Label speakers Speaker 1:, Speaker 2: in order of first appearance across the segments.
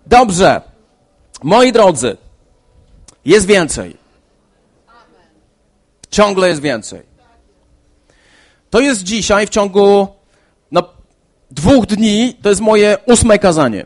Speaker 1: Dobrze. Moi drodzy, jest więcej. Ciągle jest więcej. To jest dzisiaj w ciągu 2 dni, to jest moje 8. kazanie.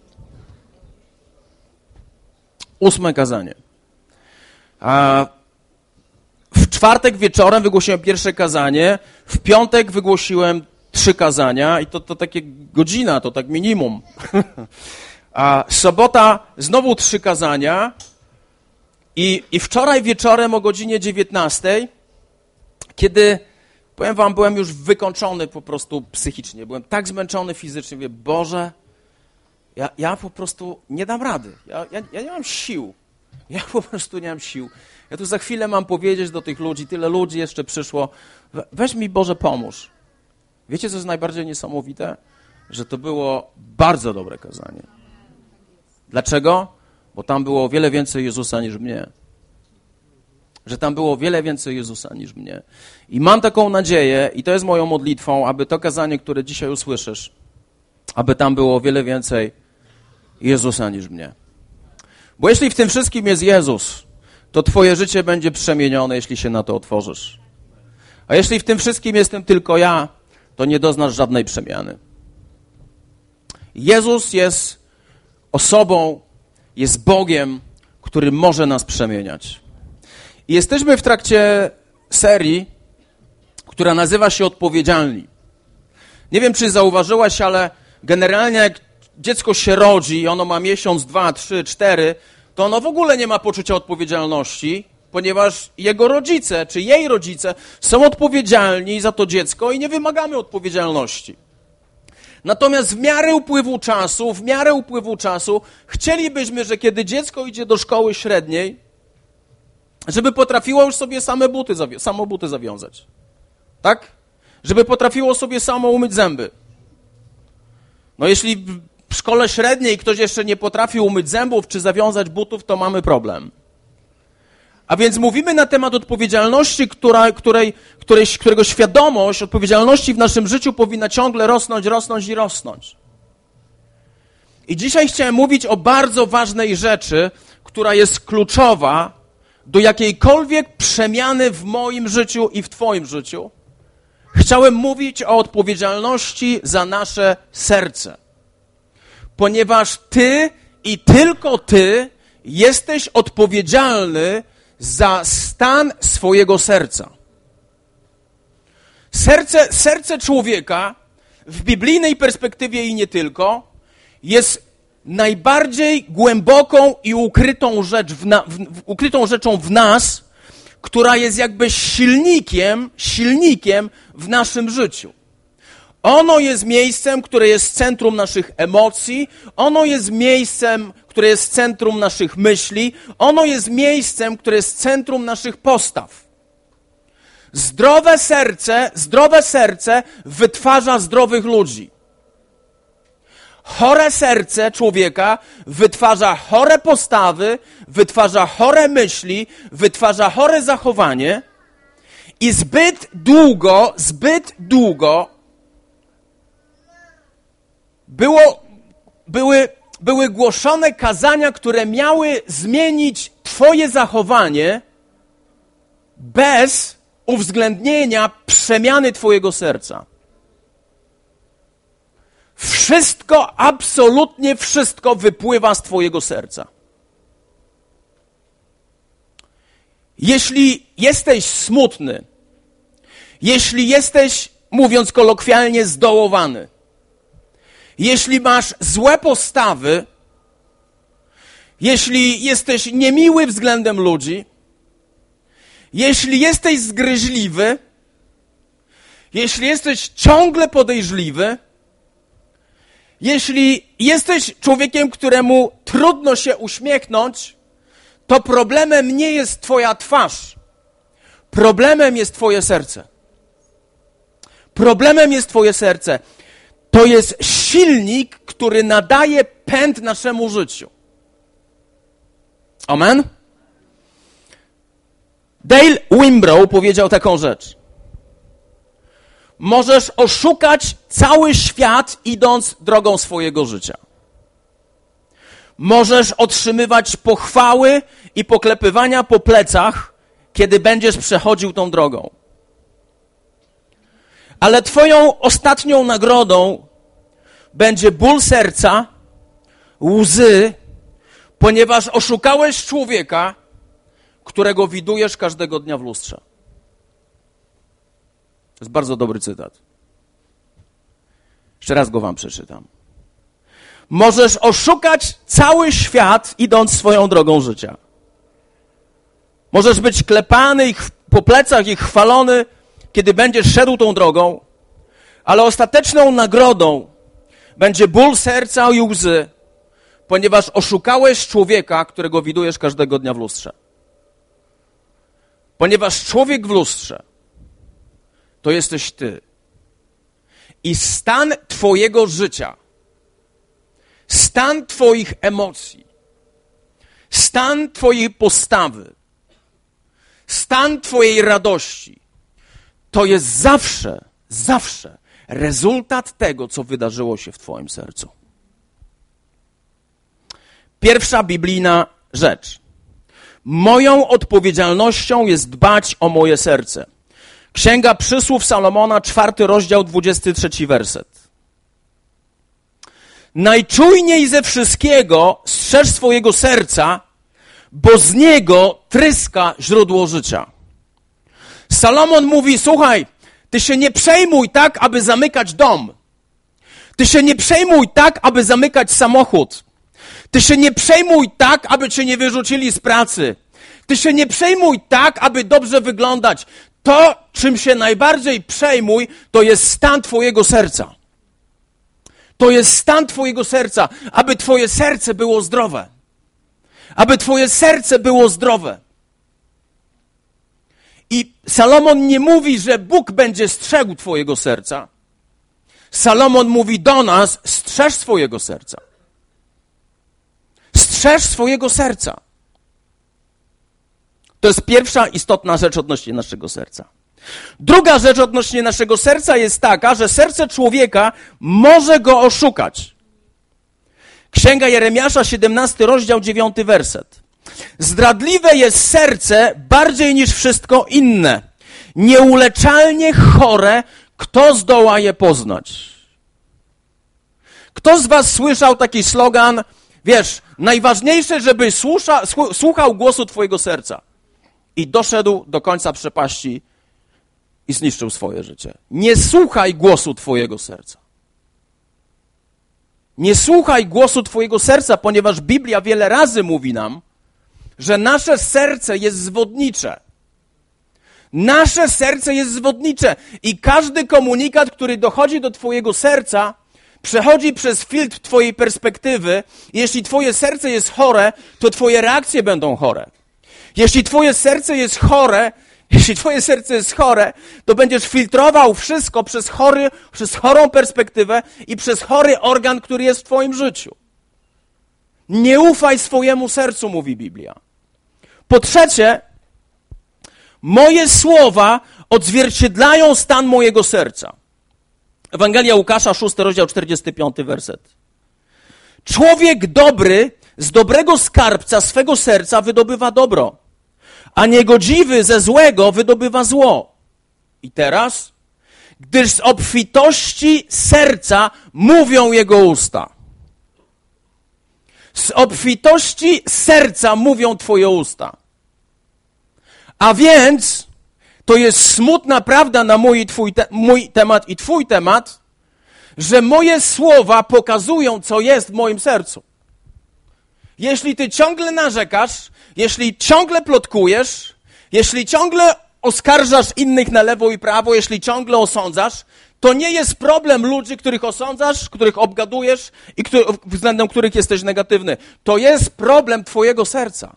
Speaker 1: 8. kazanie. A w czwartek wieczorem wygłosiłem pierwsze kazanie, w piątek wygłosiłem 3 kazania i to takie godzina, to tak minimum. A sobota znowu 3 kazania i wczoraj wieczorem o godzinie 19, kiedy, powiem wam, byłem już wykończony po prostu psychicznie, byłem tak zmęczony fizycznie, mówię, Boże, ja po prostu nie dam rady, ja nie mam sił, ja po prostu nie mam sił. Ja tu za chwilę mam powiedzieć do tych ludzi, tyle ludzi jeszcze przyszło, weź mi Boże pomóż. Wiecie, co jest najbardziej niesamowite? Że to było bardzo dobre kazanie. Dlaczego? Bo tam było o wiele więcej Jezusa niż mnie. Że tam było o wiele więcej Jezusa niż mnie. I mam taką nadzieję, i to jest moją modlitwą, aby to kazanie, które dzisiaj usłyszysz, aby tam było o wiele więcej Jezusa niż mnie. Bo jeśli w tym wszystkim jest Jezus, to twoje życie będzie przemienione, jeśli się na to otworzysz. A jeśli w tym wszystkim jestem tylko ja, to nie doznasz żadnej przemiany. Jezus jest osobą, jest Bogiem, który może nas przemieniać. I jesteśmy w trakcie serii, która nazywa się Odpowiedzialni. Nie wiem, czy zauważyłaś, ale generalnie jak dziecko się rodzi i ono ma miesiąc, 2, 3, 4, to ono w ogóle nie ma poczucia odpowiedzialności, ponieważ jego rodzice, czy jej rodzice są odpowiedzialni za to dziecko i nie wymagamy odpowiedzialności. Natomiast w miarę upływu czasu chcielibyśmy, że kiedy dziecko idzie do szkoły średniej, żeby potrafiło już sobie samo buty zawiązać. Tak? Żeby potrafiło sobie samo umyć zęby. No jeśli w szkole średniej ktoś jeszcze nie potrafi umyć zębów czy zawiązać butów, to mamy problem. A więc mówimy na temat odpowiedzialności, którego świadomość odpowiedzialności w naszym życiu powinna ciągle rosnąć. I dzisiaj chciałem mówić o bardzo ważnej rzeczy, która jest kluczowa do jakiejkolwiek przemiany w moim życiu i w twoim życiu. Chciałem mówić o odpowiedzialności za nasze serce. Ponieważ ty i tylko ty jesteś odpowiedzialny za stan swojego serca. Serce człowieka w biblijnej perspektywie i nie tylko jest najbardziej głęboką i ukrytą rzeczą w nas, która jest jakby silnikiem w naszym życiu. Ono jest miejscem, które jest centrum naszych emocji, ono jest miejscem, które jest centrum naszych myśli, ono jest miejscem, które jest centrum naszych postaw. Zdrowe serce wytwarza zdrowych ludzi. Chore serce człowieka wytwarza chore postawy, wytwarza chore myśli, wytwarza chore zachowanie i zbyt długo były głoszone kazania, które miały zmienić twoje zachowanie bez uwzględnienia przemiany twojego serca. Absolutnie wszystko wypływa z twojego serca. Jeśli jesteś smutny, jeśli jesteś, mówiąc kolokwialnie, zdołowany, jeśli masz złe postawy, jeśli jesteś niemiły względem ludzi, jeśli jesteś zgryźliwy, jeśli jesteś ciągle podejrzliwy, jeśli jesteś człowiekiem, któremu trudno się uśmiechnąć, to problemem nie jest twoja twarz. Problemem jest twoje serce. Problemem jest twoje serce. To jest silnik, który nadaje pęd naszemu życiu. Amen? Dale Wimbrough powiedział taką rzecz. Możesz oszukać cały świat, idąc drogą swojego życia. Możesz otrzymywać pochwały i poklepywania po plecach, kiedy będziesz przechodził tą drogą. Ale twoją ostatnią nagrodą będzie ból serca, łzy, ponieważ oszukałeś człowieka, którego widujesz każdego dnia w lustrze. To jest bardzo dobry cytat. Jeszcze raz go wam przeczytam. Możesz oszukać cały świat, idąc swoją drogą życia. Możesz być klepany po plecach i chwalony, kiedy będziesz szedł tą drogą, ale ostateczną nagrodą będzie ból serca i łzy, ponieważ oszukałeś człowieka, którego widujesz każdego dnia w lustrze. Ponieważ człowiek w lustrze to jesteś ty. I stan twojego życia, stan twoich emocji, stan twojej postawy, stan twojej radości, to jest zawsze rezultat tego, co wydarzyło się w twoim sercu. Pierwsza biblijna rzecz. Moją odpowiedzialnością jest dbać o moje serce. Księga Przysłów Salomona, 4 rozdział, 23 werset. Najczujniej ze wszystkiego strzeż swojego serca, bo z niego tryska źródło życia. Salomon mówi, słuchaj, ty się nie przejmuj tak, aby zamykać dom. Ty się nie przejmuj tak, aby zamykać samochód. Ty się nie przejmuj tak, aby cię nie wyrzucili z pracy. Ty się nie przejmuj tak, aby dobrze wyglądać. To, czym się najbardziej przejmuj, to jest stan twojego serca. To jest stan twojego serca, aby twoje serce było zdrowe. Aby twoje serce było zdrowe. I Salomon nie mówi, że Bóg będzie strzegł twojego serca. Salomon mówi do nas, strzeż swojego serca. Strzeż swojego serca. To jest pierwsza istotna rzecz odnośnie naszego serca. Druga rzecz odnośnie naszego serca jest taka, że serce człowieka może go oszukać. Księga Jeremiasza, 17 rozdział, 9 werset. Zdradliwe jest serce bardziej niż wszystko inne. Nieuleczalnie chore, kto zdoła je poznać? Kto z was słyszał taki slogan, wiesz, najważniejsze, żeby słuchał głosu twojego serca i doszedł do końca przepaści i zniszczył swoje życie. Nie słuchaj głosu twojego serca. Nie słuchaj głosu twojego serca, ponieważ Biblia wiele razy mówi nam, że nasze serce jest zwodnicze. Nasze serce jest zwodnicze i każdy komunikat, który dochodzi do twojego serca, przechodzi przez filtr twojej perspektywy. Jeśli twoje serce jest chore, to twoje reakcje będą chore. Jeśli twoje serce jest chore, to będziesz filtrował wszystko przez chorą perspektywę i przez chory organ, który jest w twoim życiu. Nie ufaj swojemu sercu, mówi Biblia. Po trzecie, moje słowa odzwierciedlają stan mojego serca. Ewangelia Łukasza, 6 rozdział, 45 werset. Człowiek dobry z dobrego skarbca swego serca wydobywa dobro, a niegodziwy ze złego wydobywa zło. I teraz, gdyż z obfitości serca mówią jego usta. Z obfitości serca mówią twoje usta. A więc to jest smutna prawda na mój temat i twój temat, że moje słowa pokazują, co jest w moim sercu. Jeśli ty ciągle narzekasz, jeśli ciągle plotkujesz, jeśli ciągle oskarżasz innych na lewo i prawo, jeśli ciągle osądzasz, to nie jest problem ludzi, których osądzasz, których obgadujesz i względem których jesteś negatywny. To jest problem twojego serca.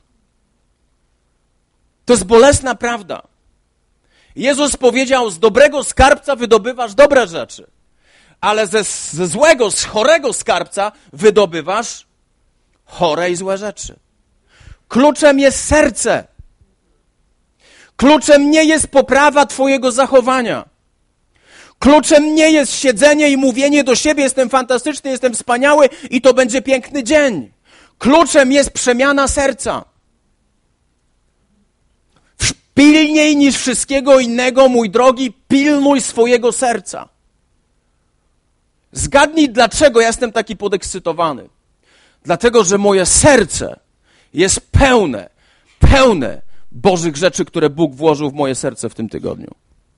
Speaker 1: To jest bolesna prawda. Jezus powiedział, z dobrego skarbca wydobywasz dobre rzeczy, ale ze złego, z chorego skarbca wydobywasz chore i złe rzeczy. Kluczem jest serce. Kluczem nie jest poprawa twojego zachowania. Kluczem nie jest siedzenie i mówienie do siebie, jestem fantastyczny, jestem wspaniały i to będzie piękny dzień. Kluczem jest przemiana serca. Pilniej niż wszystkiego innego, mój drogi, pilnuj swojego serca. Zgadnij, dlaczego ja jestem taki podekscytowany. Dlatego, że moje serce jest pełne Bożych rzeczy, które Bóg włożył w moje serce w tym tygodniu.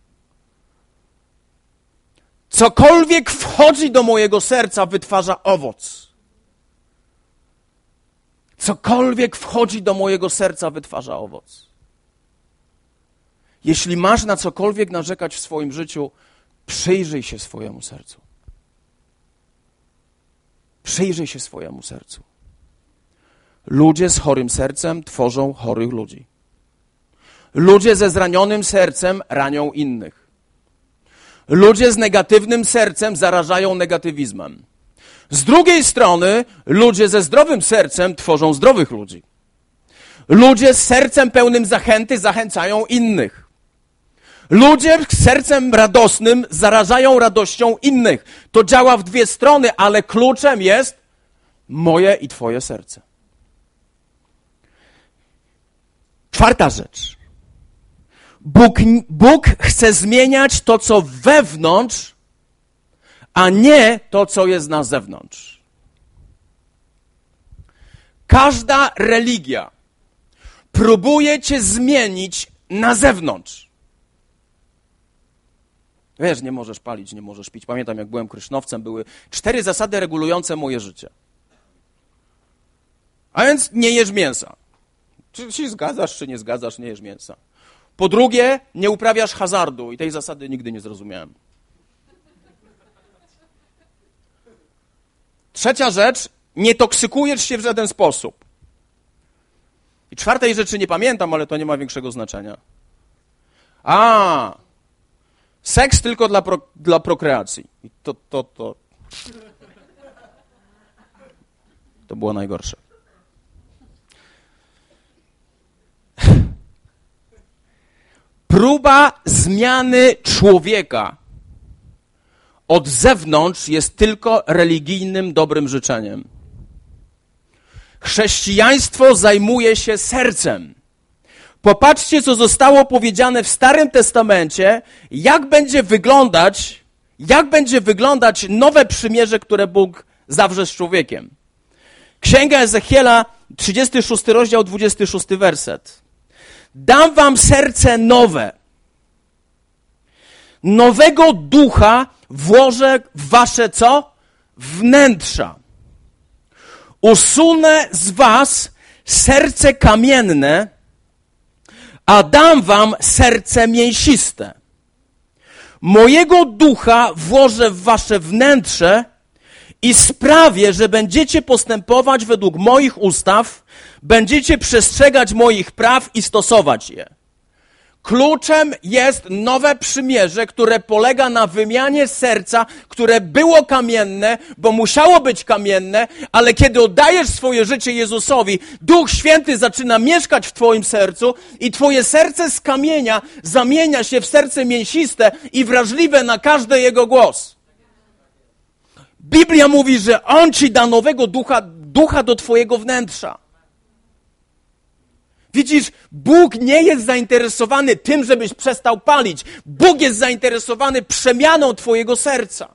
Speaker 1: Cokolwiek wchodzi do mojego serca, wytwarza owoc. Cokolwiek wchodzi do mojego serca, wytwarza owoc. Jeśli masz na cokolwiek narzekać w swoim życiu, przyjrzyj się swojemu sercu. Przyjrzyj się swojemu sercu. Ludzie z chorym sercem tworzą chorych ludzi. Ludzie ze zranionym sercem ranią innych. Ludzie z negatywnym sercem zarażają negatywizmem. Z drugiej strony, ludzie ze zdrowym sercem tworzą zdrowych ludzi. Ludzie z sercem pełnym zachęty zachęcają innych. Ludzie z sercem radosnym zarażają radością innych. To działa w dwie strony, ale kluczem jest moje i twoje serce. Czwarta rzecz. Bóg chce zmieniać to, co wewnątrz, a nie to, co jest na zewnątrz. Każda religia próbuje cię zmienić na zewnątrz. Wiesz, nie możesz palić, nie możesz pić. Pamiętam, jak byłem krysznowcem, były 4 zasady regulujące moje życie. A więc nie jesz mięsa. Czy się zgadzasz, czy nie zgadzasz, nie jesz mięsa. Po drugie, nie uprawiasz hazardu i tej zasady nigdy nie zrozumiałem. Trzecia rzecz, nie toksykujesz się w żaden sposób. I czwartej rzeczy nie pamiętam, ale to nie ma większego znaczenia. Seks tylko dla prokreacji. I to było najgorsze. Próba zmiany człowieka od zewnątrz jest tylko religijnym dobrym życzeniem. Chrześcijaństwo zajmuje się sercem. Popatrzcie, co zostało powiedziane w Starym Testamencie, jak będzie wyglądać nowe przymierze, które Bóg zawrze z człowiekiem. Księga Ezechiela, 36 rozdział, 26 werset. Dam wam serce nowe. Nowego ducha włożę w wasze co? Wnętrza. Usunę z was serce kamienne, a dam wam serce mięsiste. Mojego ducha włożę w wasze wnętrze i sprawię, że będziecie postępować według moich ustaw, będziecie przestrzegać moich praw i stosować je. Kluczem jest nowe przymierze, które polega na wymianie serca, które było kamienne, bo musiało być kamienne, ale kiedy oddajesz swoje życie Jezusowi, Duch Święty zaczyna mieszkać w twoim sercu i twoje serce z kamienia zamienia się w serce mięsiste i wrażliwe na każdy Jego głos. Biblia mówi, że On ci da nowego ducha do twojego wnętrza. Widzisz, Bóg nie jest zainteresowany tym, żebyś przestał palić. Bóg jest zainteresowany przemianą twojego serca.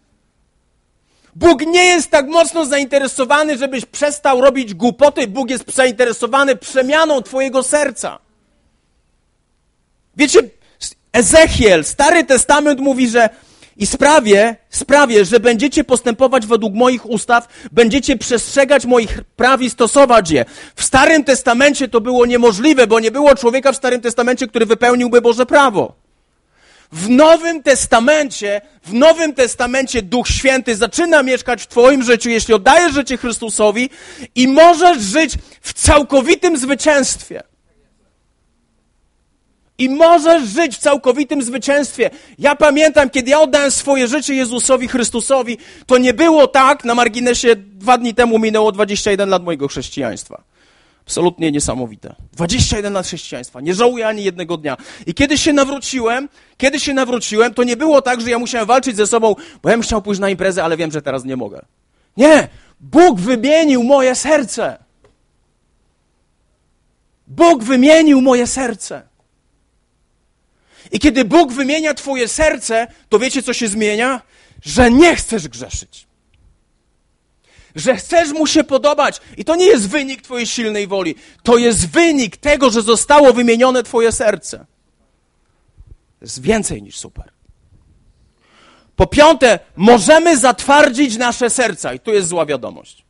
Speaker 1: Bóg nie jest tak mocno zainteresowany, żebyś przestał robić głupoty. Bóg jest zainteresowany przemianą twojego serca. Wiecie, Ezechiel, Stary Testament mówi, że i sprawię, że będziecie postępować według moich ustaw, będziecie przestrzegać moich praw i stosować je. W Starym Testamencie to było niemożliwe, bo nie było człowieka w Starym Testamencie, który wypełniłby Boże prawo. W Nowym Testamencie Duch Święty zaczyna mieszkać w twoim życiu, jeśli oddajesz życie Chrystusowi i możesz żyć w całkowitym zwycięstwie. I możesz żyć w całkowitym zwycięstwie. Ja pamiętam, kiedy ja oddałem swoje życie Jezusowi Chrystusowi, to nie było tak, na marginesie 2 dni temu minęło 21 lat mojego chrześcijaństwa. Absolutnie niesamowite. 21 lat chrześcijaństwa. Nie żałuję ani jednego dnia. I kiedy się nawróciłem, to nie było tak, że ja musiałem walczyć ze sobą, bo ja bym chciał pójść na imprezę, ale wiem, że teraz nie mogę. Nie! Bóg wymienił moje serce. Bóg wymienił moje serce. I kiedy Bóg wymienia twoje serce, to wiecie, co się zmienia? Że nie chcesz grzeszyć. Że chcesz mu się podobać. I to nie jest wynik twojej silnej woli. To jest wynik tego, że zostało wymienione twoje serce. To jest więcej niż super. Po piąte, możemy zatwardzić nasze serca. I tu jest zła wiadomość.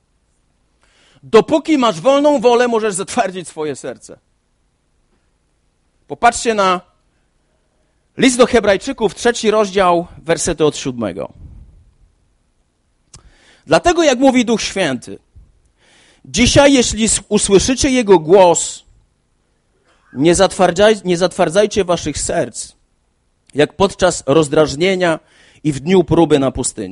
Speaker 1: Dopóki masz wolną wolę, możesz zatwardzić swoje serce. Popatrzcie na list do Hebrajczyków, 3 rozdział, wersety od 7. Dlatego, jak mówi Duch Święty, dzisiaj, jeśli usłyszycie Jego głos, nie zatwardzajcie waszych serc, jak podczas rozdrażnienia i w dniu próby na pustyni.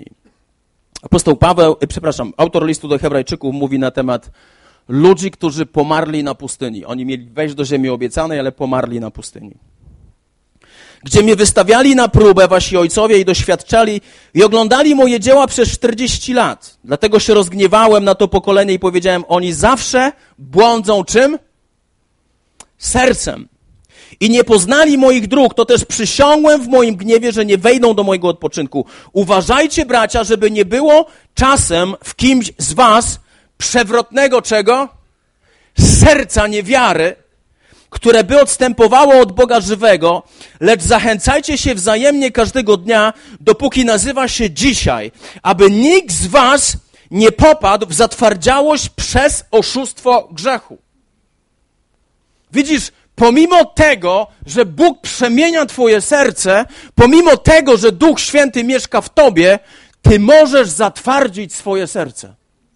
Speaker 1: Autor listu do Hebrajczyków mówi na temat ludzi, którzy pomarli na pustyni. Oni mieli wejść do ziemi obiecanej, ale pomarli na pustyni. Gdzie mnie wystawiali na próbę wasi ojcowie i doświadczali i oglądali moje dzieła przez 40 lat. Dlatego się rozgniewałem na to pokolenie i powiedziałem, oni zawsze błądzą czym? Sercem. I nie poznali moich dróg, to też przysiągłem w moim gniewie, że nie wejdą do mojego odpoczynku. Uważajcie, bracia, żeby nie było czasem w kimś z was przewrotnego czego? Serca niewiary, które by odstępowało od Boga żywego, lecz zachęcajcie się wzajemnie każdego dnia, dopóki nazywa się dzisiaj, aby nikt z was nie popadł w zatwardziałość przez oszustwo grzechu. Widzisz, pomimo tego, że Bóg przemienia twoje serce, pomimo tego, że Duch Święty mieszka w tobie, ty możesz zatwardzić swoje serce.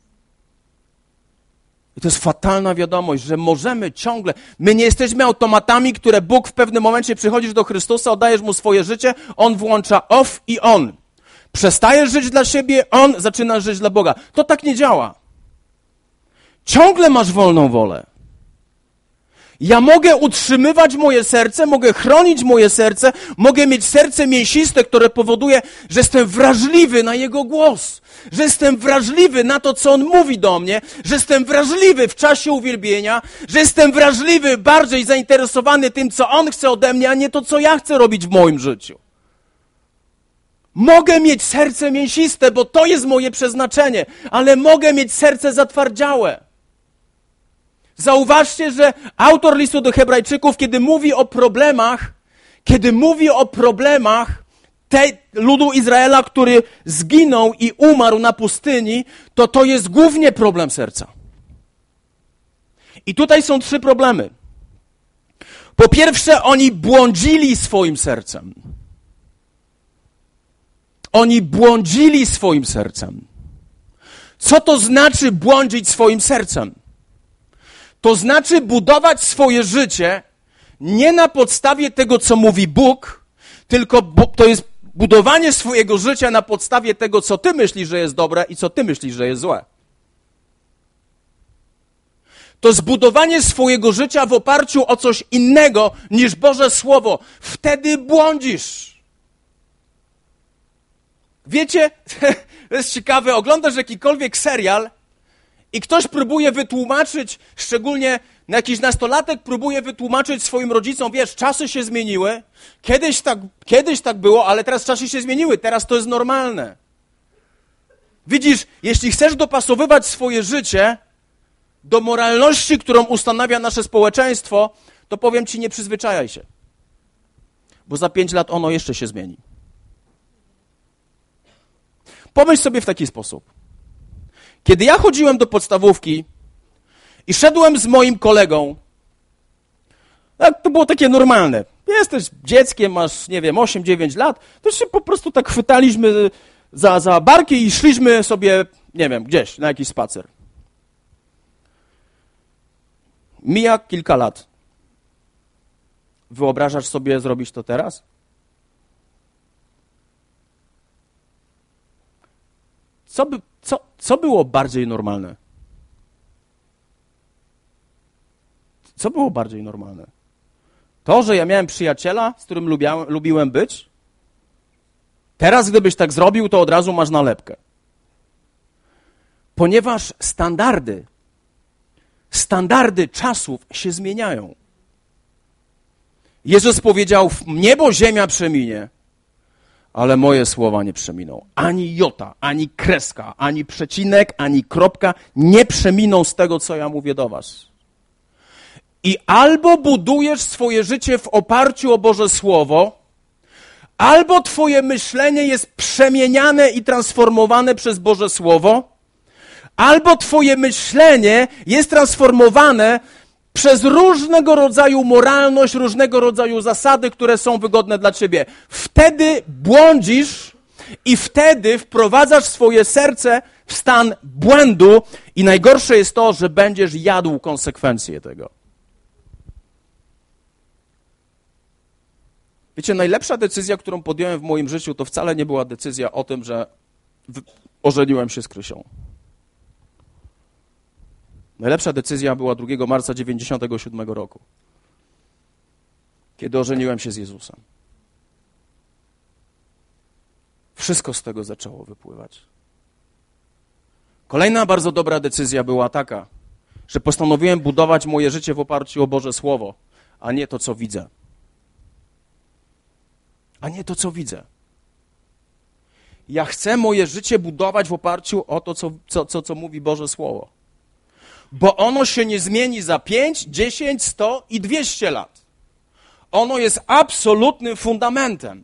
Speaker 1: I to jest fatalna wiadomość, że możemy ciągle, my nie jesteśmy automatami, które Bóg w pewnym momencie przychodzisz do Chrystusa, oddajesz Mu swoje życie, On włącza off i on. Przestajesz żyć dla siebie, on zaczyna żyć dla Boga. To tak nie działa. Ciągle masz wolną wolę. Ja mogę utrzymywać moje serce, mogę chronić moje serce, mogę mieć serce mięsiste, które powoduje, że jestem wrażliwy na Jego głos, że jestem wrażliwy na to, co On mówi do mnie, że jestem wrażliwy w czasie uwielbienia, że jestem wrażliwy, bardziej zainteresowany tym, co On chce ode mnie, a nie to, co ja chcę robić w moim życiu. Mogę mieć serce mięsiste, bo to jest moje przeznaczenie, ale mogę mieć serce zatwardziałe. Zauważcie, że autor listu do Hebrajczyków, kiedy mówi o problemach ludu Izraela, który zginął i umarł na pustyni, to jest głównie problem serca. I tutaj są 3 problemy. Po pierwsze, oni błądzili swoim sercem. Oni błądzili swoim sercem. Co to znaczy błądzić swoim sercem? To znaczy budować swoje życie nie na podstawie tego, co mówi Bóg, tylko to jest budowanie swojego życia na podstawie tego, co ty myślisz, że jest dobre i co ty myślisz, że jest złe. To jest budowanie swojego życia w oparciu o coś innego niż Boże Słowo. Wtedy błądzisz. Wiecie, to jest ciekawe, oglądasz jakikolwiek serial i ktoś próbuje wytłumaczyć, szczególnie jakiś nastolatek próbuje wytłumaczyć swoim rodzicom, wiesz, czasy się zmieniły, kiedyś tak było, ale teraz czasy się zmieniły, teraz to jest normalne. Widzisz, jeśli chcesz dopasowywać swoje życie do moralności, którą ustanawia nasze społeczeństwo, to powiem ci, nie przyzwyczajaj się, bo za 5 lat ono jeszcze się zmieni. Pomyśl sobie w taki sposób. Kiedy ja chodziłem do podstawówki i szedłem z moim kolegą, to było takie normalne. Jesteś dzieckiem, masz, 8-9 lat, to się po prostu tak chwytaliśmy za barki i szliśmy sobie, gdzieś na jakiś spacer. Mija kilka lat. Wyobrażasz sobie zrobić to teraz? Co było bardziej normalne? Co było bardziej normalne? To, że ja miałem przyjaciela, z którym lubiłem być? Teraz, gdybyś tak zrobił, to od razu masz nalepkę. Ponieważ standardy czasów się zmieniają. Jezus powiedział, niebo, ziemia przeminie, ale moje słowa nie przeminą. Ani jota, ani kreska, ani przecinek, ani kropka nie przeminą z tego, co ja mówię do was. I albo budujesz swoje życie w oparciu o Boże Słowo, albo twoje myślenie jest przemieniane i transformowane przez Boże Słowo, albo twoje myślenie jest transformowane przez różnego rodzaju moralność, różnego rodzaju zasady, które są wygodne dla ciebie. Wtedy błądzisz i wtedy wprowadzasz swoje serce w stan błędu i najgorsze jest to, że będziesz jadł konsekwencje tego. Wiecie, najlepsza decyzja, którą podjąłem w moim życiu, to wcale nie była decyzja o tym, że ożeniłem się z Krysią. Najlepsza decyzja była 2 marca 1997 roku, kiedy ożeniłem się z Jezusem. Wszystko z tego zaczęło wypływać. Kolejna bardzo dobra decyzja była taka, że postanowiłem budować moje życie w oparciu o Boże Słowo, a nie to, co widzę. Ja chcę moje życie budować w oparciu o to, co mówi Boże Słowo. Bo ono się nie zmieni za 5, 10, 100 i 200 lat. Ono jest absolutnym fundamentem.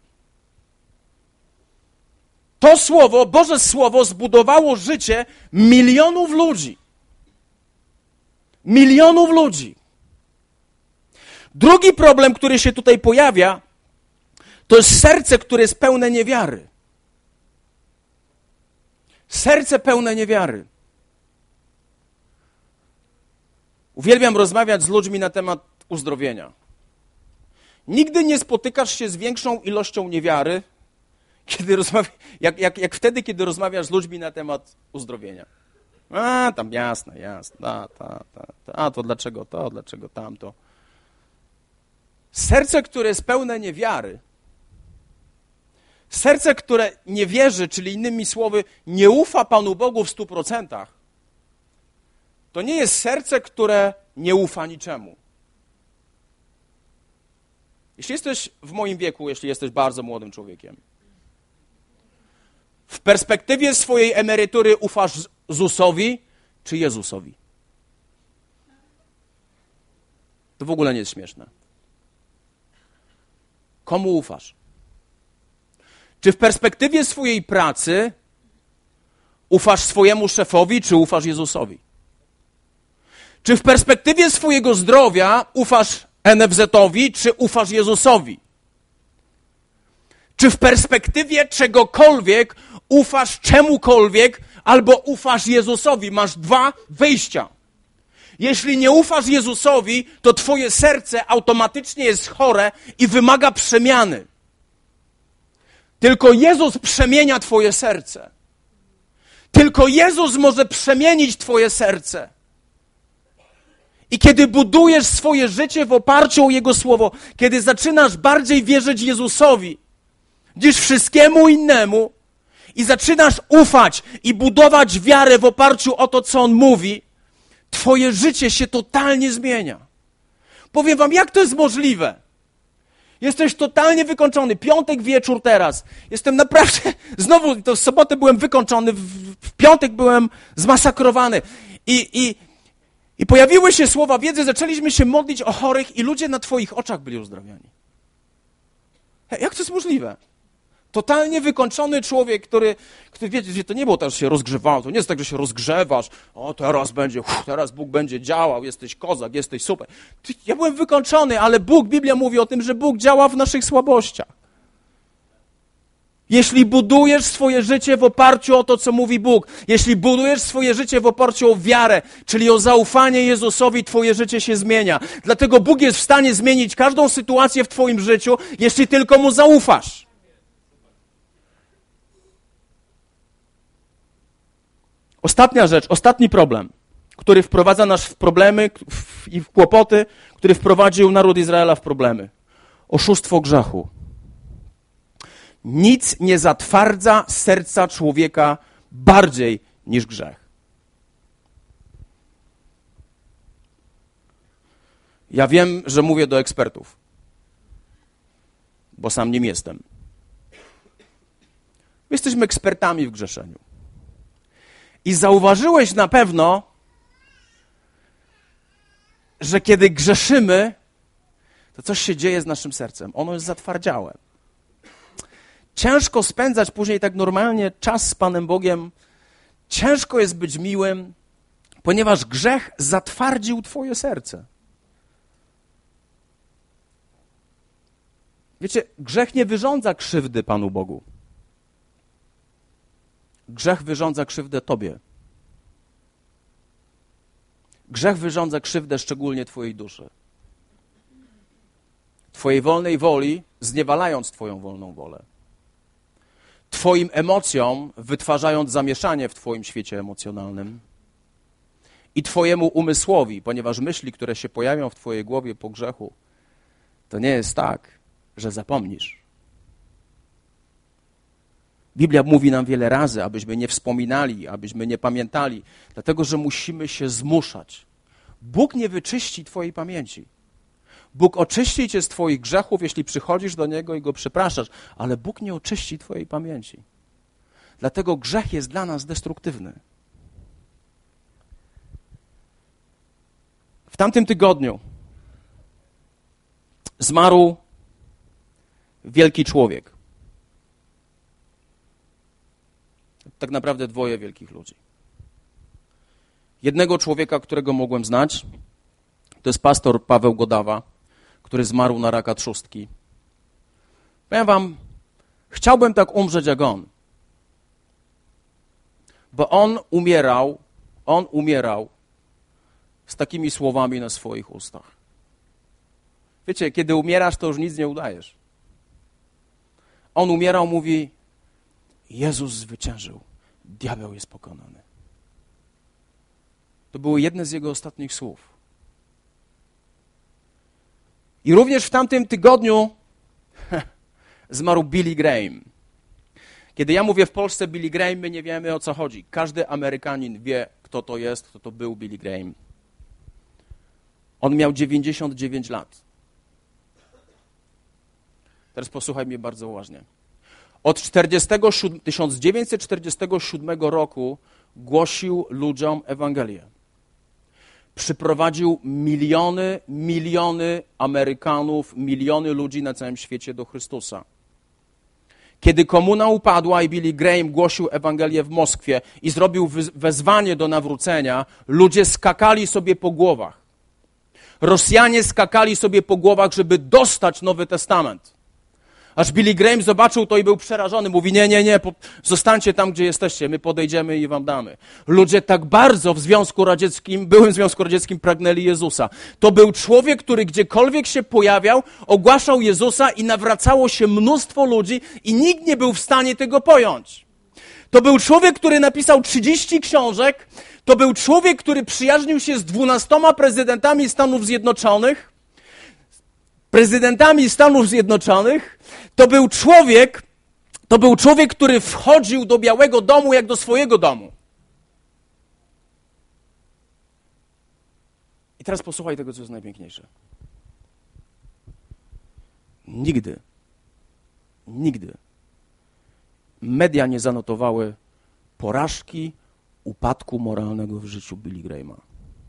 Speaker 1: To Słowo, Boże Słowo zbudowało życie milionów ludzi. Milionów ludzi. Drugi problem, który się tutaj pojawia, to jest serce, które jest pełne niewiary. Serce pełne niewiary. Uwielbiam rozmawiać z ludźmi na temat uzdrowienia. Nigdy nie spotykasz się z większą ilością niewiary, jak wtedy, kiedy rozmawiasz z ludźmi na temat uzdrowienia. A, tam jasne, a to dlaczego to, dlaczego tamto. Serce, które jest pełne niewiary, serce, które nie wierzy, czyli innymi słowy, nie ufa Panu Bogu w 100%, to nie jest serce, które nie ufa niczemu. Jeśli jesteś w moim wieku, jeśli jesteś bardzo młodym człowiekiem, w perspektywie swojej emerytury ufasz ZUS-owi czy Jezusowi? To w ogóle nie jest śmieszne. Komu ufasz? Czy w perspektywie swojej pracy ufasz swojemu szefowi, czy ufasz Jezusowi? Czy w perspektywie swojego zdrowia ufasz NFZ-owi, czy ufasz Jezusowi? Czy w perspektywie czegokolwiek ufasz czemukolwiek, albo ufasz Jezusowi? Masz dwa wyjścia. Jeśli nie ufasz Jezusowi, to twoje serce automatycznie jest chore i wymaga przemiany. Tylko Jezus przemienia twoje serce. Tylko Jezus może przemienić twoje serce. I kiedy budujesz swoje życie w oparciu o Jego Słowo, kiedy zaczynasz bardziej wierzyć Jezusowi niż wszystkiemu innemu i zaczynasz ufać i budować wiarę w oparciu o to, co On mówi, twoje życie się totalnie zmienia. Powiem wam, jak to jest możliwe? Jesteś totalnie wykończony. Piątek wieczór teraz. Jestem naprawdę, znowu, to w sobotę byłem wykończony, w piątek byłem zmasakrowany. I pojawiły się słowa wiedzy, zaczęliśmy się modlić o chorych i ludzie na twoich oczach byli uzdrawiani. Jak to jest możliwe? Totalnie wykończony człowiek, który wiecie, to nie było tak, że się rozgrzewał, to nie jest tak, że się rozgrzewasz, o teraz Bóg będzie działał, jesteś kozak, jesteś super. Ja byłem wykończony, ale Biblia mówi o tym, że Bóg działa w naszych słabościach. Jeśli budujesz swoje życie w oparciu o to, co mówi Bóg, jeśli budujesz swoje życie w oparciu o wiarę, czyli o zaufanie Jezusowi, twoje życie się zmienia. Dlatego Bóg jest w stanie zmienić każdą sytuację w twoim życiu, jeśli tylko Mu zaufasz. Ostatnia rzecz, ostatni problem, który wprowadza nas w problemy i w kłopoty, który wprowadził naród Izraela w problemy. Oszustwo grzechu. Nic nie zatwardza serca człowieka bardziej niż grzech. Ja wiem, że mówię do ekspertów, bo sam nim jestem. My jesteśmy ekspertami w grzeszeniu. I zauważyłeś na pewno, że kiedy grzeszymy, to coś się dzieje z naszym sercem. Ono jest zatwardziałe. Ciężko spędzać później tak normalnie czas z Panem Bogiem. Ciężko jest być miłym, ponieważ grzech zatwardził twoje serce. Wiecie, grzech nie wyrządza krzywdy Panu Bogu. Grzech wyrządza krzywdę tobie. Grzech wyrządza krzywdę szczególnie twojej duszy. Twojej wolnej woli, zniewalając twoją wolną wolę. Twoim emocjom, wytwarzając zamieszanie w twoim świecie emocjonalnym. I twojemu umysłowi, ponieważ myśli, które się pojawią w twojej głowie po grzechu, to nie jest tak, że zapomnisz. Biblia mówi nam wiele razy, abyśmy nie wspominali, abyśmy nie pamiętali, dlatego że musimy się zmuszać. Bóg nie wyczyści twojej pamięci. Bóg oczyści cię z twoich grzechów, jeśli przychodzisz do Niego i Go przepraszasz, ale Bóg nie oczyści twojej pamięci. Dlatego grzech jest dla nas destruktywny. W tamtym tygodniu zmarł wielki człowiek. Tak naprawdę dwoje wielkich ludzi. Jednego człowieka, którego mogłem znać, to jest pastor Paweł Godawa, który zmarł na raka trzustki. Powiem wam, chciałbym tak umrzeć jak on. Bo on umierał z takimi słowami na swoich ustach. Wiecie, kiedy umierasz, to już nic nie udajesz. On umierał, mówi: Jezus zwyciężył, diabeł jest pokonany. To były jedne z jego ostatnich słów. I również w tamtym tygodniu zmarł Billy Graham. Kiedy ja mówię w Polsce Billy Graham, my nie wiemy, o co chodzi. Każdy Amerykanin wie, kto to jest, kto to był Billy Graham. On miał 99 lat. Teraz posłuchaj mnie bardzo uważnie. Od 1947 roku głosił ludziom Ewangelię. Przyprowadził miliony Amerykanów, miliony ludzi na całym świecie do Chrystusa. Kiedy komuna upadła i Billy Graham głosił Ewangelię w Moskwie i zrobił wezwanie do nawrócenia, ludzie skakali sobie po głowach. Rosjanie skakali sobie po głowach, żeby dostać Nowy Testament. Aż Billy Graham zobaczył to i był przerażony. Mówi: nie, zostańcie tam, gdzie jesteście, my podejdziemy i wam damy. Ludzie tak bardzo w byłym Związku Radzieckim pragnęli Jezusa. To był człowiek, który gdziekolwiek się pojawiał, ogłaszał Jezusa i nawracało się mnóstwo ludzi i nikt nie był w stanie tego pojąć. To był człowiek, który napisał 30 książek. To był człowiek, który przyjaźnił się z 12 prezydentami Stanów Zjednoczonych. To był człowiek, który wchodził do Białego Domu jak do swojego domu. I teraz posłuchaj tego, co jest najpiękniejsze. Nigdy media nie zanotowały porażki, upadku moralnego w życiu Billy Grahama.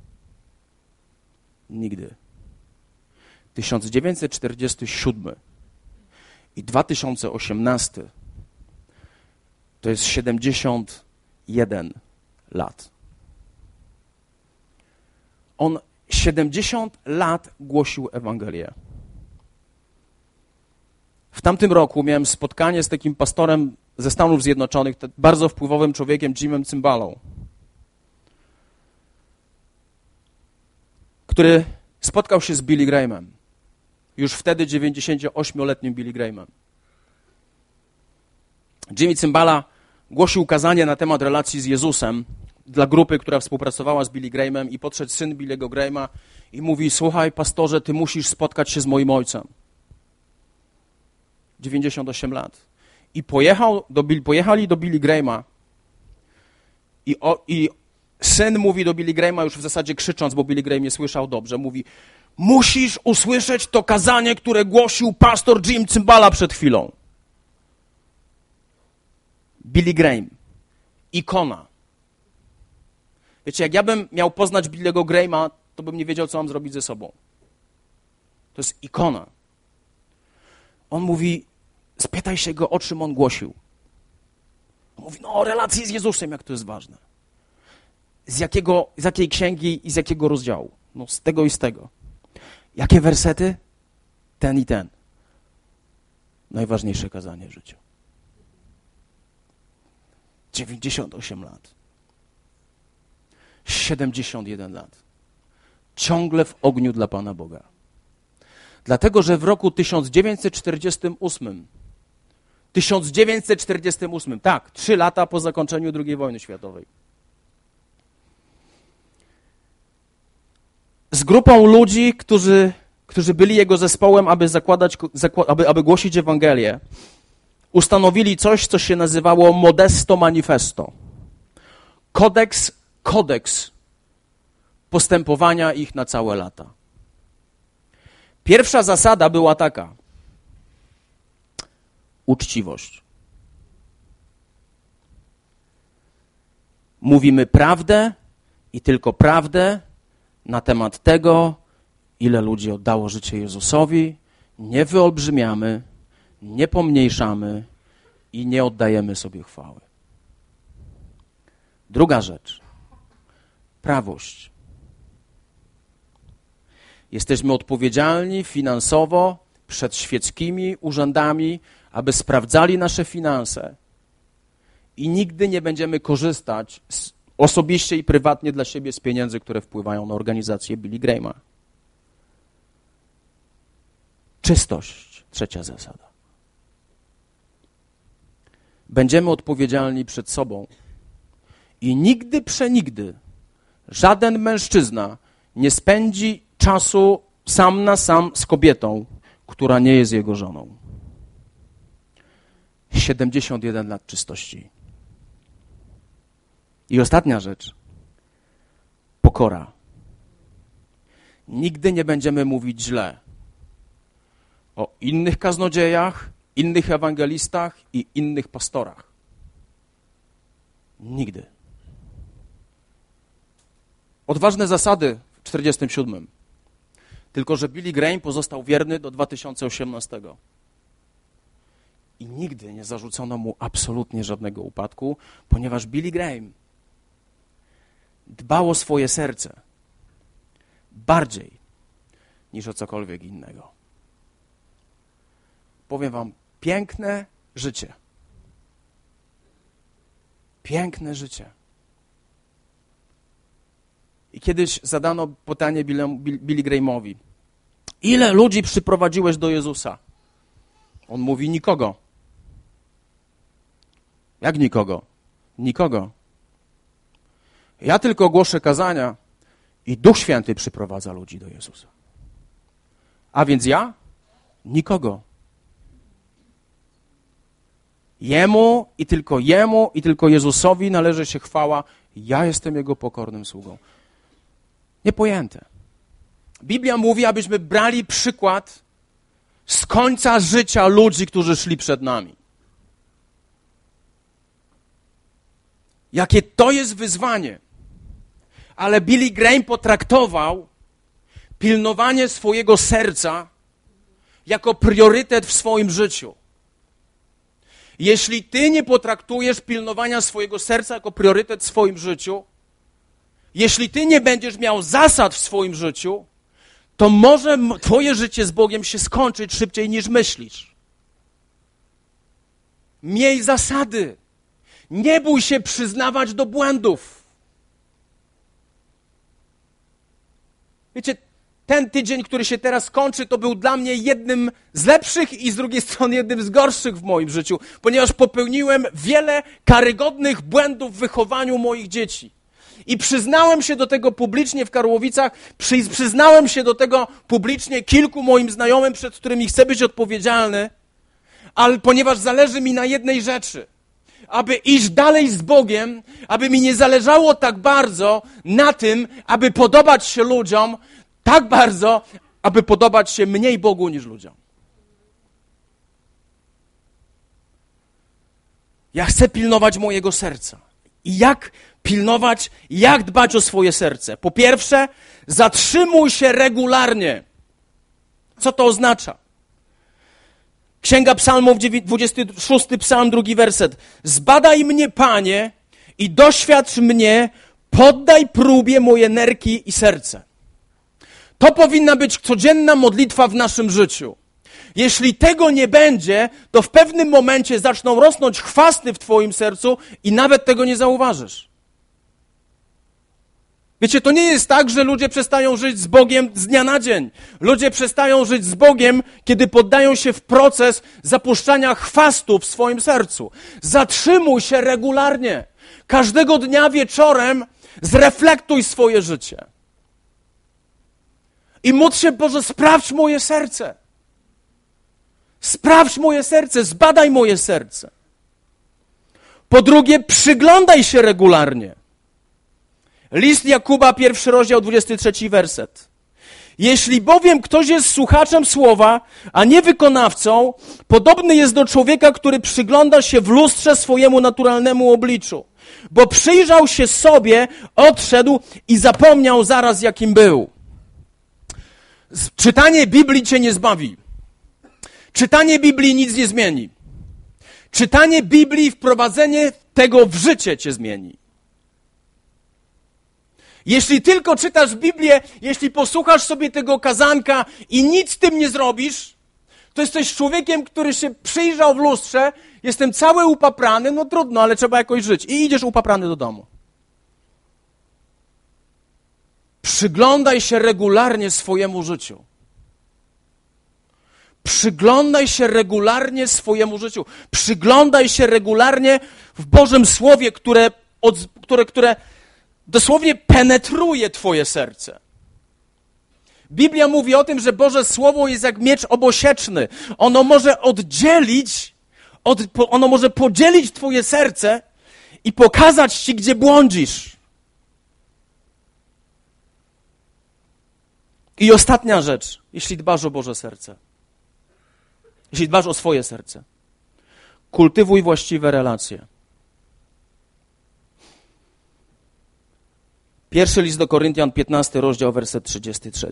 Speaker 1: Nigdy. 1947 i 2018 to jest 71 lat. On 70 lat głosił Ewangelię. W tamtym roku miałem spotkanie z takim pastorem ze Stanów Zjednoczonych, bardzo wpływowym człowiekiem, Jimem Cymbalą, który spotkał się z Billy Grahamem. Już wtedy 98-letnim Billy Grahamem. Jimmy Cymbala głosił kazanie na temat relacji z Jezusem dla grupy, która współpracowała z Billy Grahamem, i podszedł syn Billy'ego Grahama i mówi: słuchaj, pastorze, ty musisz spotkać się z moim ojcem. 98 lat. I pojechali do Billy Grahama i syn mówi do Billy Grahama, już w zasadzie krzycząc, bo Billy Graham nie słyszał dobrze, mówi: Musisz usłyszeć to kazanie, które głosił pastor Jim Cymbala przed chwilą. Billy Graham. Ikona. Wiecie, jak ja bym miał poznać Billy'ego Grahama, to bym nie wiedział, co mam zrobić ze sobą. To jest ikona. On mówi, spytaj się go, o czym on głosił. On mówi, o relacji z Jezusem, jak to jest ważne. Z jakiej księgi i z jakiego rozdziału? No z tego i z tego. Jakie wersety? Ten i ten. Najważniejsze kazanie w życiu. 98 lat. 71 lat. Ciągle w ogniu dla Pana Boga. Dlatego, że w roku 1948, tak, 3 lata po zakończeniu II wojny światowej, z grupą ludzi, którzy byli jego zespołem, aby głosić Ewangelię, ustanowili coś, co się nazywało Modesto Manifesto. Kodeks postępowania ich na całe lata. Pierwsza zasada była taka. Uczciwość. Mówimy prawdę i tylko prawdę na temat tego, ile ludzi oddało życie Jezusowi. Nie wyolbrzymiamy, nie pomniejszamy i nie oddajemy sobie chwały. Druga rzecz. Prawość. Jesteśmy odpowiedzialni finansowo przed świeckimi urzędami, aby sprawdzali nasze finanse i nigdy nie będziemy korzystać osobiście i prywatnie dla siebie z pieniędzy, które wpływają na organizację Billy Grahama. Czystość. Trzecia zasada. Będziemy odpowiedzialni przed sobą i nigdy przenigdy żaden mężczyzna nie spędzi czasu sam na sam z kobietą, która nie jest jego żoną. 71 lat czystości. I ostatnia rzecz. Pokora. Nigdy nie będziemy mówić źle o innych kaznodziejach, innych ewangelistach i innych pastorach. Nigdy. Odważne zasady w 47. Tylko że Billy Graham pozostał wierny do 2018. I nigdy nie zarzucono mu absolutnie żadnego upadku, ponieważ Billy Graham dbał o swoje serce bardziej niż o cokolwiek innego. Powiem wam, piękne życie. Piękne życie. I kiedyś zadano pytanie Billy Grahamowi. Ile ludzi przyprowadziłeś do Jezusa? On mówi, nikogo. Jak nikogo? Nikogo. Ja tylko głoszę kazania i Duch Święty przyprowadza ludzi do Jezusa. A więc ja? Nikogo. Jemu i tylko Jezusowi należy się chwała. Ja jestem Jego pokornym sługą. Niepojęte. Biblia mówi, abyśmy brali przykład z końca życia ludzi, którzy szli przed nami. Jakie to jest wyzwanie. Ale Billy Graham potraktował pilnowanie swojego serca jako priorytet w swoim życiu. Jeśli ty nie potraktujesz pilnowania swojego serca jako priorytet w swoim życiu, jeśli ty nie będziesz miał zasad w swoim życiu, to może twoje życie z Bogiem się skończyć szybciej niż myślisz. Miej zasady. Nie bój się przyznawać do błędów. Wiecie, ten tydzień, który się teraz kończy, to był dla mnie jednym z lepszych i z drugiej strony jednym z gorszych w moim życiu, ponieważ popełniłem wiele karygodnych błędów w wychowaniu moich dzieci. I przyznałem się do tego publicznie w Karłowicach, przyznałem się do tego publicznie kilku moim znajomym, przed którymi chcę być odpowiedzialny, ale ponieważ zależy mi na jednej rzeczy, aby iść dalej z Bogiem, aby mi nie zależało tak bardzo na tym, aby podobać się ludziom, tak bardzo, aby podobać się mniej Bogu niż ludziom. Ja chcę pilnować mojego serca. I jak pilnować, jak dbać o swoje serce? Po pierwsze, zatrzymuj się regularnie. Co to oznacza? Księga Psalmów, 26 Psalm, 2 werset. Zbadaj mnie, Panie, i doświadcz mnie, poddaj próbie moje nerki i serce. To powinna być codzienna modlitwa w naszym życiu. Jeśli tego nie będzie, to w pewnym momencie zaczną rosnąć chwasty w twoim sercu i nawet tego nie zauważysz. Wiecie, to nie jest tak, że ludzie przestają żyć z Bogiem z dnia na dzień. Ludzie przestają żyć z Bogiem, kiedy poddają się w proces zapuszczania chwastu w swoim sercu. Zatrzymuj się regularnie. Każdego dnia wieczorem zreflektuj swoje życie. I módl się, Boże, sprawdź moje serce. Sprawdź moje serce, zbadaj moje serce. Po drugie, przyglądaj się regularnie. List Jakuba, 1 rozdział, 23 werset. Jeśli bowiem ktoś jest słuchaczem słowa, a nie wykonawcą, podobny jest do człowieka, który przygląda się w lustrze swojemu naturalnemu obliczu. Bo przyjrzał się sobie, odszedł i zapomniał zaraz, jakim był. Czytanie Biblii cię nie zbawi. Czytanie Biblii nic nie zmieni. Czytanie Biblii, wprowadzenie tego w życie cię zmieni. Jeśli tylko czytasz Biblię, jeśli posłuchasz sobie tego kazanka i nic z tym nie zrobisz, to jesteś człowiekiem, który się przyjrzał w lustrze, jestem cały upaprany, no trudno, ale trzeba jakoś żyć. I idziesz upaprany do domu. Przyglądaj się regularnie swojemu życiu. Przyglądaj się regularnie swojemu życiu. Przyglądaj się regularnie w Bożym Słowie, które dosłownie penetruje twoje serce. Biblia mówi o tym, że Boże Słowo jest jak miecz obosieczny. Ono może podzielić twoje serce i pokazać ci, gdzie błądzisz. I ostatnia rzecz, jeśli dbasz o Boże serce. Jeśli dbasz o swoje serce. Kultywuj właściwe relacje. Pierwszy list do Koryntian, 15 rozdział, werset 33.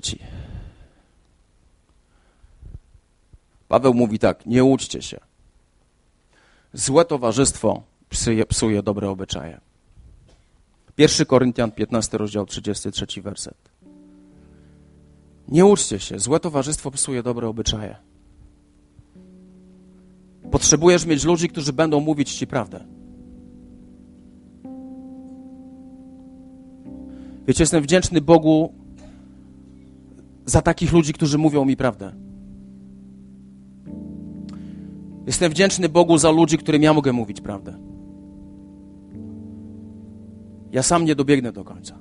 Speaker 1: Paweł mówi tak, nie łudźcie się. Złe towarzystwo psuje dobre obyczaje. 1 Koryntian, 15 rozdział, 33 werset. Nie łudźcie się, złe towarzystwo psuje dobre obyczaje. Potrzebujesz mieć ludzi, którzy będą mówić ci prawdę. Wiecie, jestem wdzięczny Bogu za takich ludzi, którzy mówią mi prawdę. Jestem wdzięczny Bogu za ludzi, którym ja mogę mówić prawdę. Ja sam nie dobiegnę do końca.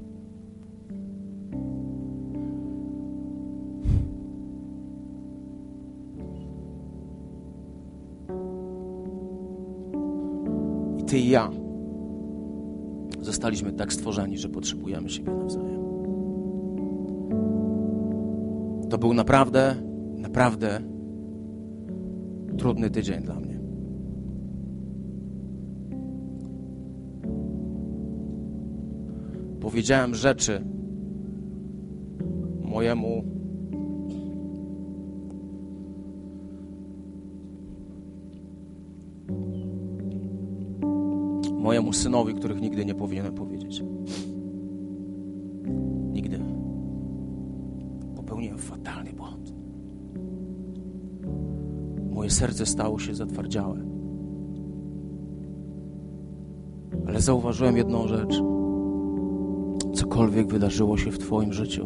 Speaker 1: I ty i ja zostaliśmy tak stworzeni, że potrzebujemy siebie nawzajem. To był naprawdę, naprawdę trudny tydzień dla mnie. Powiedziałem rzeczy mojemu synowi, których nigdy nie powinienem powiedzieć. Nigdy. Popełniłem fatalny błąd. Moje serce stało się zatwardziałe. Ale zauważyłem jedną rzecz. Cokolwiek wydarzyło się w twoim życiu,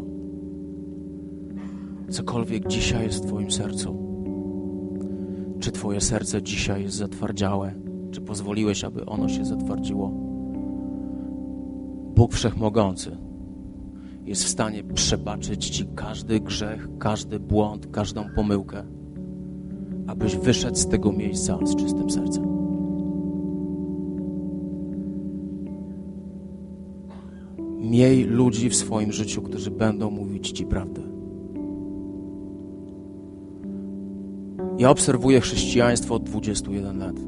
Speaker 1: cokolwiek dzisiaj jest w twoim sercu, czy twoje serce dzisiaj jest zatwardziałe, czy pozwoliłeś, aby ono się zatwardziło? Bóg Wszechmogący jest w stanie przebaczyć ci każdy grzech, każdy błąd, każdą pomyłkę, abyś wyszedł z tego miejsca z czystym sercem. Miej ludzi w swoim życiu, którzy będą mówić ci prawdę. Ja obserwuję chrześcijaństwo od 21 lat.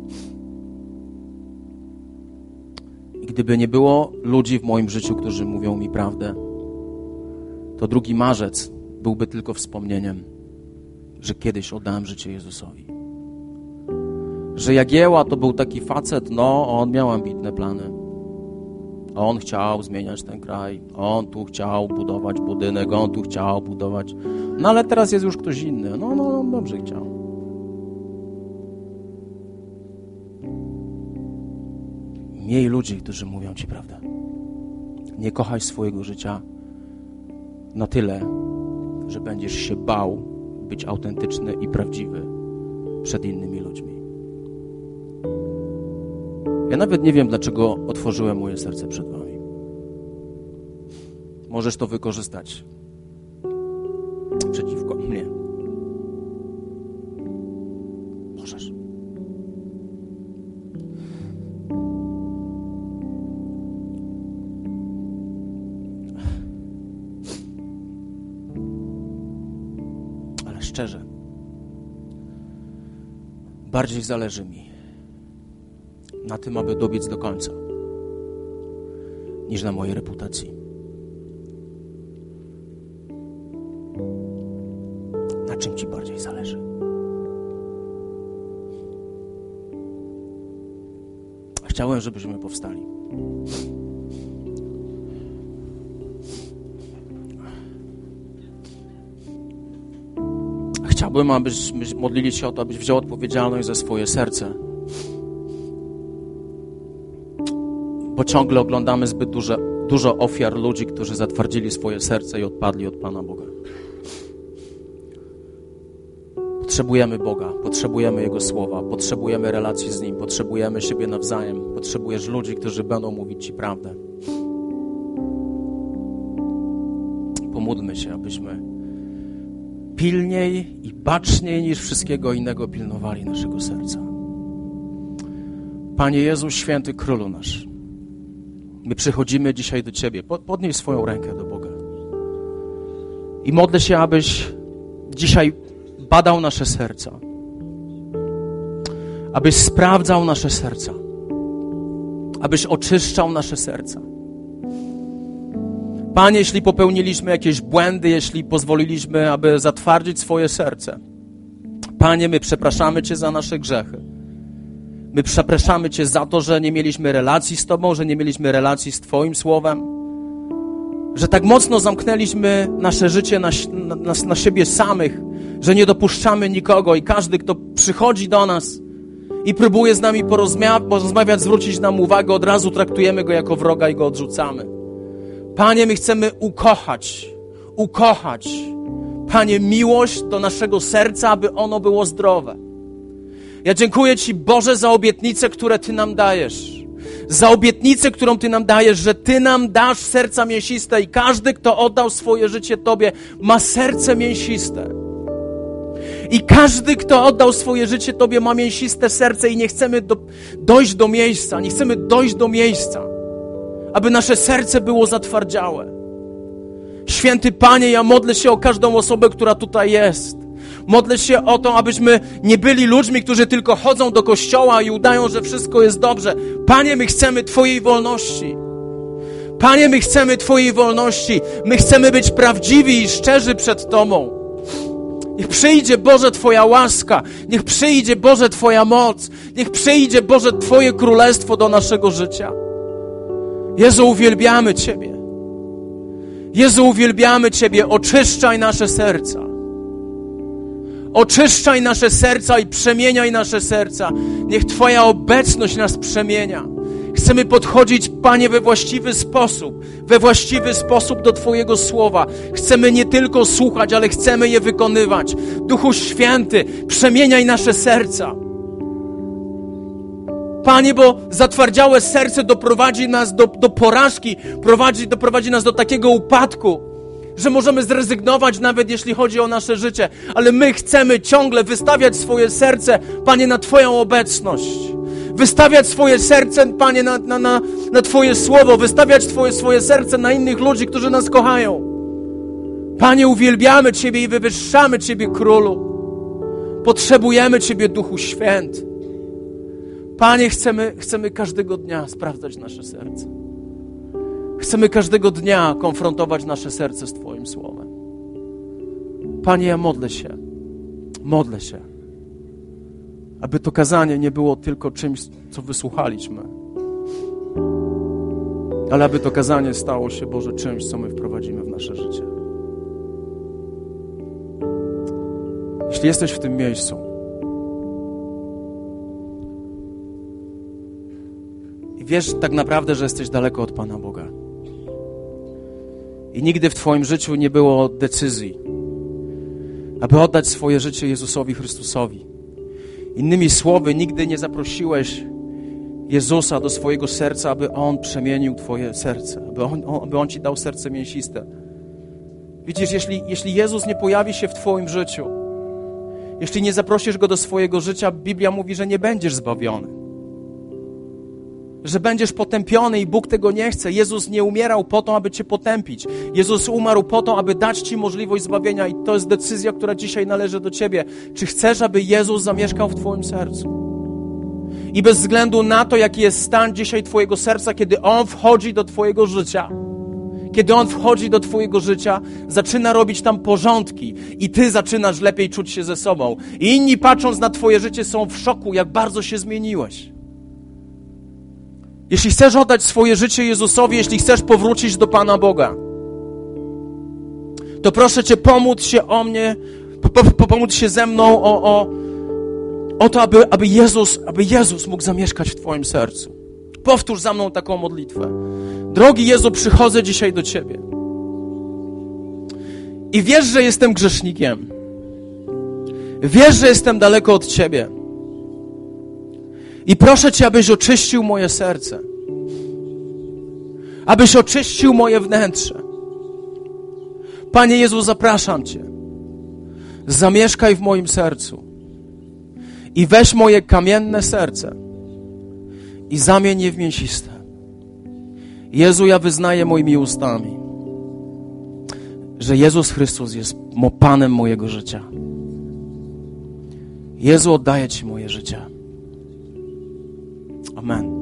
Speaker 1: I gdyby nie było ludzi w moim życiu, którzy mówią mi prawdę, to 2 marzec byłby tylko wspomnieniem, że kiedyś oddałem życie Jezusowi. Że Jagieła to był taki facet, on miał ambitne plany. On chciał zmieniać ten kraj, on tu chciał budować budynek, on tu chciał budować. No ale teraz jest już ktoś inny. On dobrze chciał. Miej ludzi, którzy mówią ci prawdę. Nie kochaj swojego życia na tyle, że będziesz się bał być autentyczny i prawdziwy przed innymi ludźmi. Ja nawet nie wiem, dlaczego otworzyłem moje serce przed wami. Możesz to wykorzystać przeciwko mnie. Możesz. Ale szczerze, bardziej zależy mi na tym, aby dobiec do końca, niż na mojej reputacji. Na czym ci bardziej zależy? Chciałem, żebyśmy powstali. Chciałbym, abyśmy modlili się o to, abyś wziął odpowiedzialność za swoje serce. Bo ciągle oglądamy zbyt dużo ofiar ludzi, którzy zatwardzili swoje serce i odpadli od Pana Boga. Potrzebujemy Boga, potrzebujemy Jego Słowa, potrzebujemy relacji z Nim, potrzebujemy siebie nawzajem, potrzebujesz ludzi, którzy będą mówić Ci prawdę. Pomódlmy się, abyśmy pilniej i baczniej niż wszystkiego innego pilnowali naszego serca. Panie Jezu, święty Królu nasz, my przychodzimy dzisiaj do Ciebie. Podnieś swoją rękę do Boga. I modlę się, abyś dzisiaj badał nasze serca. Abyś sprawdzał nasze serca. Abyś oczyszczał nasze serca. Panie, jeśli popełniliśmy jakieś błędy, jeśli pozwoliliśmy, aby zatwardzić swoje serce, Panie, my przepraszamy Cię za nasze grzechy. My przepraszamy Cię za to, że nie mieliśmy relacji z Tobą, że nie mieliśmy relacji z Twoim Słowem, że tak mocno zamknęliśmy nasze życie na siebie samych, że nie dopuszczamy nikogo i każdy, kto przychodzi do nas i próbuje z nami porozmawiać, zwrócić nam uwagę, od razu traktujemy go jako wroga i go odrzucamy. Panie, my chcemy ukochać, Panie, miłość do naszego serca, aby ono było zdrowe. Ja dziękuję Ci, Boże, za obietnicę, które Ty nam dajesz. Za obietnicę, którą Ty nam dajesz, że Ty nam dasz serca mięsiste i każdy, kto oddał swoje życie Tobie, ma serce mięsiste. I każdy, kto oddał swoje życie Tobie, ma mięsiste serce i nie chcemy dojść do miejsca, aby nasze serce było zatwardziałe. Święty Panie, ja modlę się o każdą osobę, która tutaj jest. Modlę się o to, abyśmy nie byli ludźmi, którzy tylko chodzą do kościoła i udają, że wszystko jest dobrze. Panie, my chcemy Twojej wolności. Panie, my chcemy Twojej wolności. My chcemy być prawdziwi i szczerzy przed Tobą. Niech przyjdzie, Boże, Twoja łaska. Niech przyjdzie, Boże, Twoja moc. Niech przyjdzie, Boże, Twoje królestwo do naszego życia. Jezu, uwielbiamy Ciebie. Jezu, uwielbiamy Ciebie. Oczyszczaj nasze serca. Oczyszczaj nasze serca i przemieniaj nasze serca. Niech Twoja obecność nas przemienia. Chcemy podchodzić, Panie, we właściwy sposób do Twojego Słowa. Chcemy nie tylko słuchać, ale chcemy je wykonywać. Duchu Święty, przemieniaj nasze serca. Panie, bo zatwardziałe serce doprowadzi nas do porażki, doprowadzi nas do takiego upadku, że możemy zrezygnować nawet jeśli chodzi o nasze życie. Ale my chcemy ciągle wystawiać swoje serce, Panie, na Twoją obecność. Wystawiać swoje serce, Panie, na Twoje Słowo. Wystawiać swoje serce na innych ludzi, którzy nas kochają. Panie, uwielbiamy Ciebie i wywyższamy Ciebie, Królu. Potrzebujemy Ciebie, Duchu Święty. Panie, chcemy każdego dnia sprawdzać nasze serce. Chcemy każdego dnia konfrontować nasze serce z Twoim Słowem. Panie, ja modlę się, aby to kazanie nie było tylko czymś, co wysłuchaliśmy, ale aby to kazanie stało się, Boże, czymś, co my wprowadzimy w nasze życie. Jeśli jesteś w tym miejscu i wiesz tak naprawdę, że jesteś daleko od Pana Boga i nigdy w Twoim życiu nie było decyzji, aby oddać swoje życie Jezusowi Chrystusowi. Innymi słowy, nigdy nie zaprosiłeś Jezusa do swojego serca, aby On przemienił Twoje serce, aby On Ci dał serce mięsiste. Widzisz, jeśli Jezus nie pojawi się w Twoim życiu, jeśli nie zaprosisz Go do swojego życia, Biblia mówi, że nie będziesz zbawiony. Że będziesz potępiony i Bóg tego nie chce. Jezus nie umierał po to, aby Cię potępić. Jezus umarł po to, aby dać Ci możliwość zbawienia i to jest decyzja, która dzisiaj należy do Ciebie. Czy chcesz, aby Jezus zamieszkał w Twoim sercu? I bez względu na to, jaki jest stan dzisiaj Twojego serca, kiedy On wchodzi do Twojego życia, zaczyna robić tam porządki i Ty zaczynasz lepiej czuć się ze sobą. I inni, patrząc na Twoje życie, są w szoku, jak bardzo się zmieniłeś. Jeśli chcesz oddać swoje życie Jezusowi, jeśli chcesz powrócić do Pana Boga, to proszę Cię, pomódl się ze mną o to, aby Jezus mógł zamieszkać w Twoim sercu. Powtórz za mną taką modlitwę. Drogi Jezu, przychodzę dzisiaj do Ciebie. I wiesz, że jestem grzesznikiem. Wiesz, że jestem daleko od Ciebie. I proszę Cię, abyś oczyścił moje serce. Abyś oczyścił moje wnętrze. Panie Jezu, zapraszam Cię. Zamieszkaj w moim sercu. I weź moje kamienne serce i zamień je w mięsiste. Jezu, ja wyznaję moimi ustami, że Jezus Chrystus jest Panem mojego życia. Jezu, oddaję Ci moje życie. Amen.